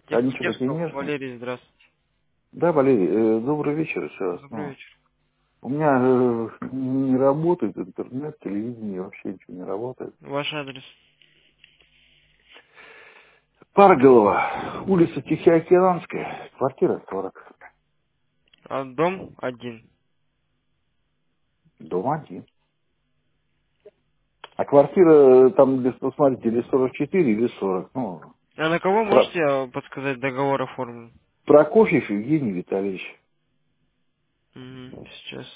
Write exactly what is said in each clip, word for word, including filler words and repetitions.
Они что, такие Технического, нежные? Валерий, здравствуйте. Да, Валерий, э, добрый вечер еще раз. Добрый Ну, вечер. у меня э, не работает интернет, телевидение, вообще ничего не работает. Ваш адрес. Парголова, улица Тихоокеанская, квартира сорок, А дом один. дом один. А квартира э, там, без- посмотрите, или сорок четыре, или сорок. Ну, А на кого Про- можете э, подсказать договор оформлен? Прокофьев Евгений Витальевич. Мгм, сейчас.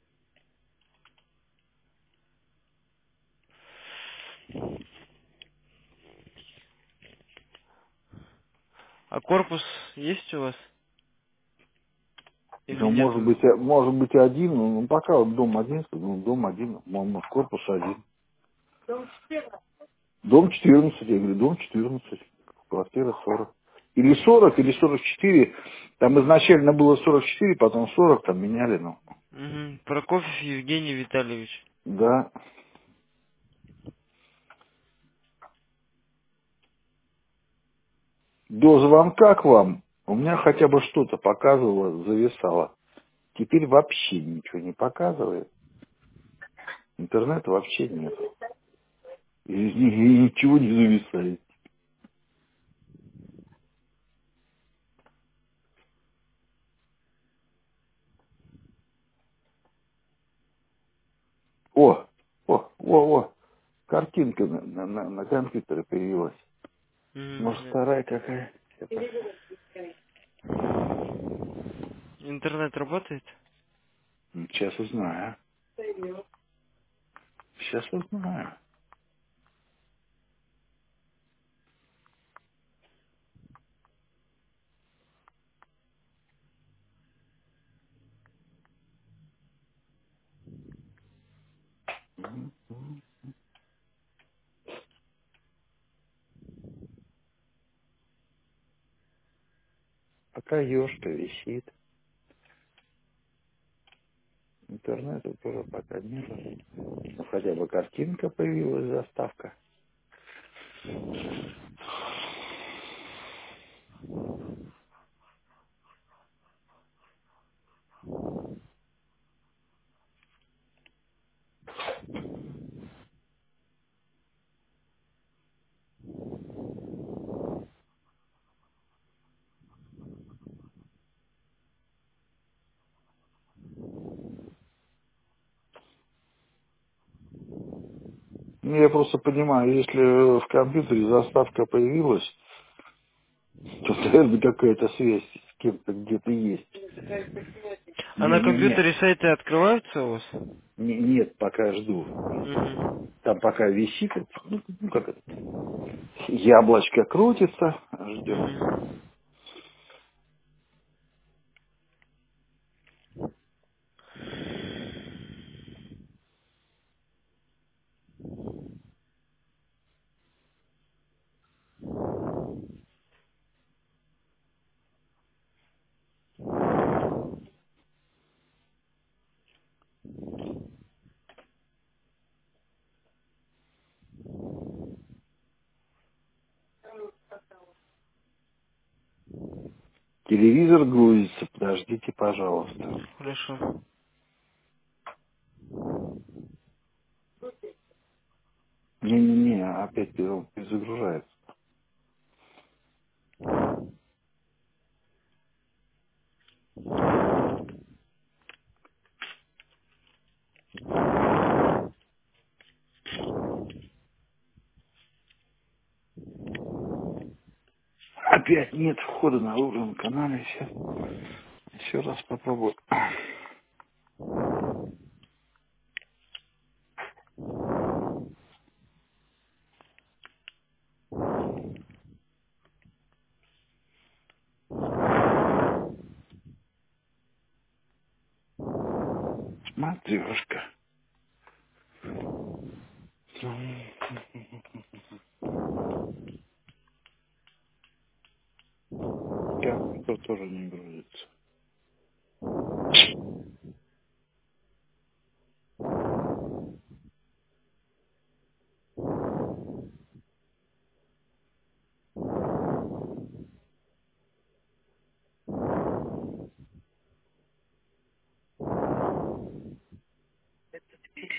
А корпус есть у вас? Или Ну, может нету? быть, э, может быть один, ну, ну, пока вот дом один, ну, дом один, может, корпус один. Дом четырнадцать, я говорю, дом четырнадцать, квартира сорок. Или сорок, или сорок четыре. Там изначально было сорок четыре, потом сорок, там меняли, ну. Угу. Прокофьев Евгений Витальевич. Да. До звонка к вам у меня хотя бы что-то показывало, зависало. Теперь вообще ничего не показывает. Интернета вообще нет. И, и- и ничего не зависает. О, о, о, о, картинка на, на, на- на компьютере появилась. Может, Мгм. вторая какая? Интернет работает? Сейчас узнаю. Сейчас узнаю. Мгм. Пока ешка висит. Интернета тоже пока нету. Ну, хотя бы картинка появилась, заставка. Ну, я просто понимаю, если в компьютере заставка появилась, то, наверное, какая-то связь с кем-то где-то есть. А на Не-не-не. компьютере сайты открываются у вас? Не- Нет, пока жду. Угу. Там пока висит, ну, ну, как это, яблочко крутится, ждем. Угу. Телевизор грузится, подождите, пожалуйста. Хорошо. Не-не-не, опять он перезагружается. Опять нет входа на ужин канале. Сейчас еще раз попробую. Смотрешка. Компьютер тоже не грузится.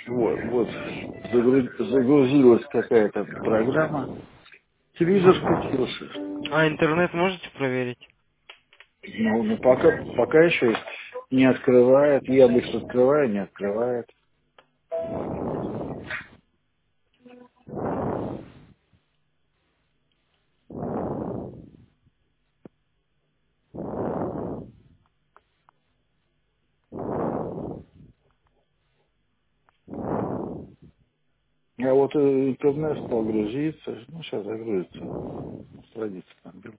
Вот, вот загру- загрузилась какая-то программа. Телевизор Мгм. включился. А интернет можете проверить? Ну, ну пока, пока еще не открывает. Яндекс открывает, не открывает. А вот э, интернет стал грузиться. Ну, сейчас загрузится. Страница там была.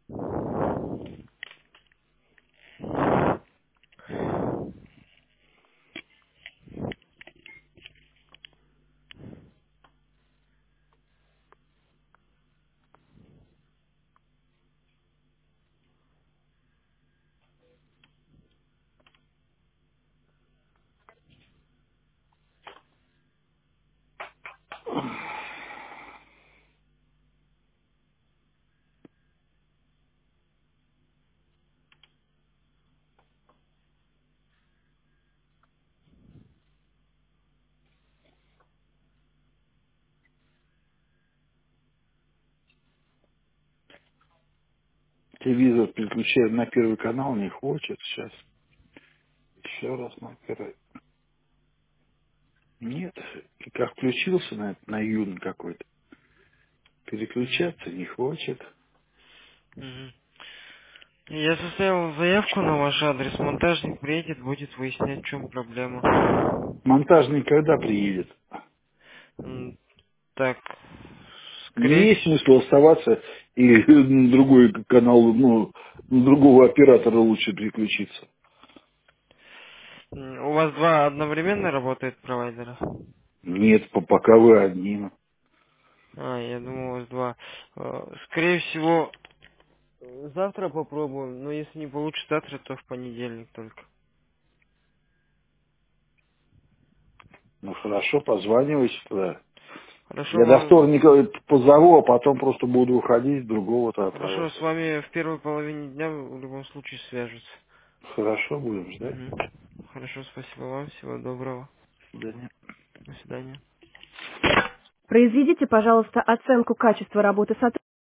Телевизор переключает на первый канал, не хочет. Сейчас еще раз на первый. Нет. И как включился на, на юн какой-то, Мгм. переключаться не хочет. Мгм. Я составил заявку на ваш адрес. Монтажник приедет, будет выяснять, в чем проблема. Монтажник когда приедет? М, Так, Не скорее есть всего, смысл оставаться и на другой канал, ну, на другого оператора лучше переключиться. м, у вас два одновременно работает провайдера? Нет, по- пока вы одни. А, я думал, у вас два. Э, Скорее всего, э, завтра попробуем, но если не получится завтра, то в понедельник только. Ну хорошо, позванивайте туда. Хорошо, Я до вам, вторника позову, а потом просто буду уходить, другого-то хорошо, отправят. с вами в первой половине дня в любом случае свяжутся. Хорошо, будем ждать. Мгм. Хорошо, спасибо вам, всего доброго. До свидания. До свидания. Произведите, пожалуйста, оценку качества работы сотрудника.